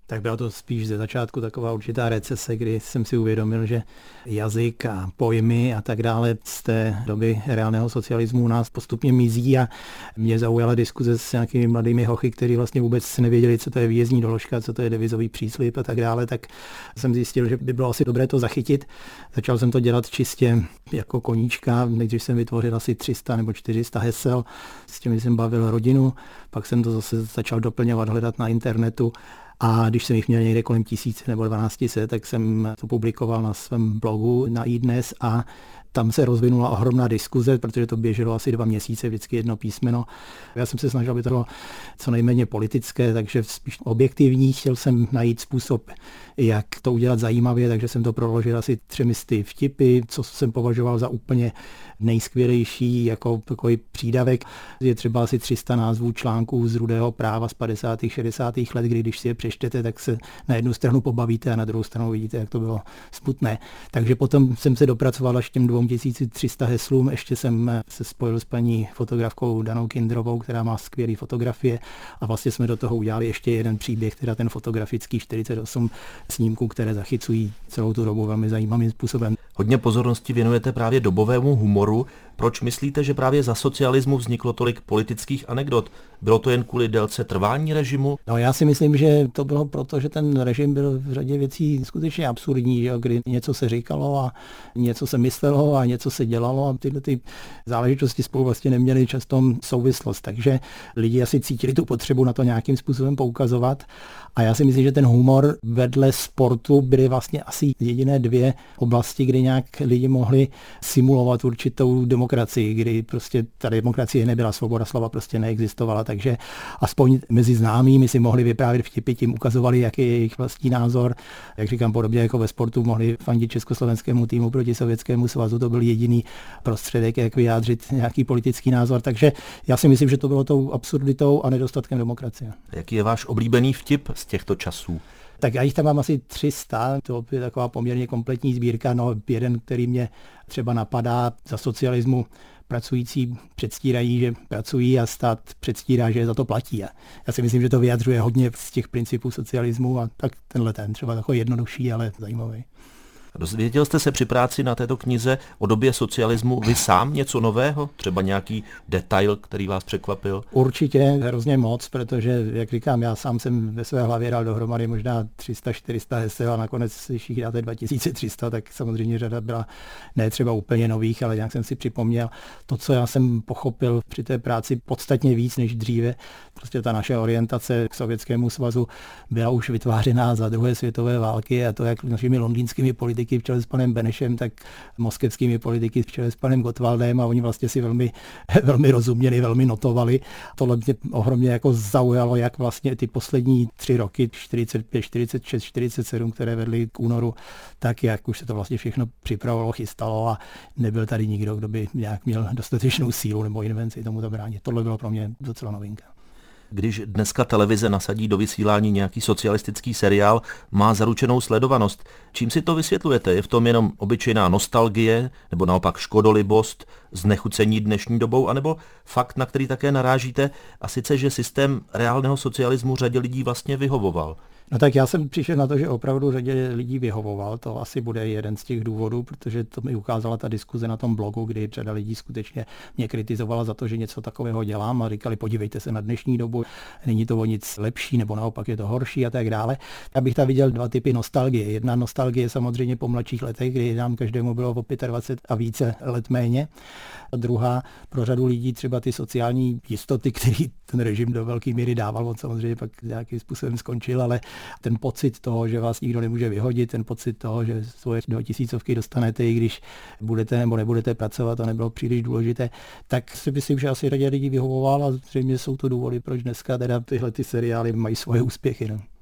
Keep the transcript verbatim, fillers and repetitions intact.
Tak byla to spíš ze začátku taková určitá recese, kdy jsem si uvědomil, že jazyk a pojmy a tak dále z té doby reálného socialismu u nás postupně mizí a mě zaujala diskuze s nějakými mladými hochy, kteří vlastně vůbec nevěděli, co to je výjezdní doložka, co to je devizový příslib a tak dále, tak jsem zjistil, že by bylo asi dobré to zachytit. Začal jsem to dělat čistě jako koníčka, nejdřív jsem vytvořil asi tři sta nebo čtyři sta hesel, s těmi jsem bavil rodinu, pak jsem to zase začal doplňovat, hledat na internetu. A když jsem jich měl někde kolem tisíc nebo dvanáct set, tak jsem to publikoval na svém blogu na iDnes a tam se rozvinula ohromná diskuze, protože to běželo asi dva měsíce, vždycky jedno písmeno. Já jsem se snažil, aby to bylo co nejméně politické, takže spíš objektivní. Chtěl jsem najít způsob, jak to udělat zajímavě, takže jsem to proložil asi třemi sty vtipy, co jsem považoval za úplně nejskvělejší jako takový přídavek. Je třeba asi tři sta názvů článků z Rudého práva z padesátých šedesátých let, kdy když si je přečtete, tak se na jednu stranu pobavíte a na druhou stranu vidíte, jak to bylo smutné. Takže potom jsem se dopracoval až těm dvě tisíce tři sta heslům. Ještě jsem se spojil s paní fotografkou Danou Kindrovou, která má skvělé fotografie a vlastně jsme do toho udělali ještě jeden příběh, teda ten fotografický čtyřicet osm snímků, které zachycují celou tu dobu velmi zajímavým způsobem. Hodně pozornosti věnujete právě dobovému humoru. Proč myslíte, že právě za socialismu vzniklo tolik politických anekdot? Bylo to jen kvůli délce trvání režimu? No já si myslím, že to bylo proto, že ten režim byl v řadě věcí skutečně absurdní, že? Kdy něco se říkalo a něco se myslelo a něco se dělalo a tyhle ty záležitosti spolu vlastně neměly často souvislost. Takže lidi asi cítili tu potřebu na to nějakým způsobem poukazovat. A já si myslím, že ten humor vedle sportu byly vlastně asi jediné dvě oblasti, kde nějak lidi mohli simulovat určitou demokracii, kdy prostě ta demokracie nebyla, svoboda slova prostě neexistovala, takže aspoň mezi známými si mohli vyprávět vtipy, tím ukazovali, jaký je jejich vlastní názor. Jak říkám, podobně jako ve sportu mohli fandit československému týmu proti Sovětskému svazu, to byl jediný prostředek, jak vyjádřit nějaký politický názor, takže já si myslím, že to bylo tou absurditou a nedostatkem demokracie. Jaký je váš oblíbený vtip z těchto časů? Tak já jich tam mám asi tři sta, to je taková poměrně kompletní sbírka, no jeden, který mě třeba napadá za socialismu. Pracující předstírají, že pracují a stát předstírá, že je za to platí. A já si myslím, že to vyjadřuje hodně z těch principů socialismu a tak tenhle ten třeba takový jednodušší, ale zajímavý. Dozvěděl jste se při práci na této knize o době socialismu vy sám něco nového? Třeba nějaký detail, který vás překvapil? Určitě hrozně moc, protože, jak říkám, já sám jsem ve své hlavě dal dohromady možná tři sta čtyři sta hesel a nakonec, když jich dáte dva tisíce tři sta, tak samozřejmě řada byla ne třeba úplně nových, ale nějak jsem si připomněl to, co já jsem pochopil při té práci podstatně víc než dříve. Prostě ta naše orientace k Sovětskému svazu byla už vytvářená za druhé světové války a to jak našimi londýnskými politiky v čele s panem Benešem, tak moskevskými politiky v čele s panem Gottwaldem a oni vlastně si velmi, velmi rozuměli, velmi notovali. Tohle mě ohromně jako zaujalo, jak vlastně ty poslední tři roky, čtyřicet pět, čtyřicet šest, čtyřicet sedm, které vedly k únoru, tak jak už se to vlastně všechno připravovalo, chystalo a nebyl tady nikdo, kdo by nějak měl dostatečnou sílu nebo invenci tomu zabránit. Tohle bylo pro mě docela novinka. Když dneska televize nasadí do vysílání nějaký socialistický seriál, má zaručenou sledovanost. Čím si to vysvětlujete? Je v tom jenom obyčejná nostalgie, nebo naopak škodolibost, znechucení dnešní dobou, anebo fakt, na který také narážíte, a sice, že systém reálného socialismu řadě lidí vlastně vyhovoval? No tak já jsem přišel na to, že opravdu řadě lidí vyhovoval. To asi bude jeden z těch důvodů, protože to mi ukázala ta diskuze na tom blogu, kdy řada lidí skutečně mě kritizovala za to, že něco takového dělám a říkali, podívejte se na dnešní dobu, není to o nic lepší nebo naopak je to horší a tak dále. Já bych tam viděl dva typy nostalgie. Jedna nostalgie samozřejmě po mladších letech, kdy nám každému bylo o dvacet pět a více let méně. A druhá pro řadu lidí třeba ty sociální jistoty, který ten režim do velké míry dával, on samozřejmě pak nějakým způsobem skončil, ale ten pocit toho, že vás nikdo nemůže vyhodit, ten pocit toho, že svoje do tisícovky dostanete, i když budete nebo nebudete pracovat, to nebylo příliš důležité, tak si myslím, že asi řadě lidí vyhovoval a zřejmě jsou to důvody, proč dneska teda tyhle ty seriály mají svoje úspěchy. No.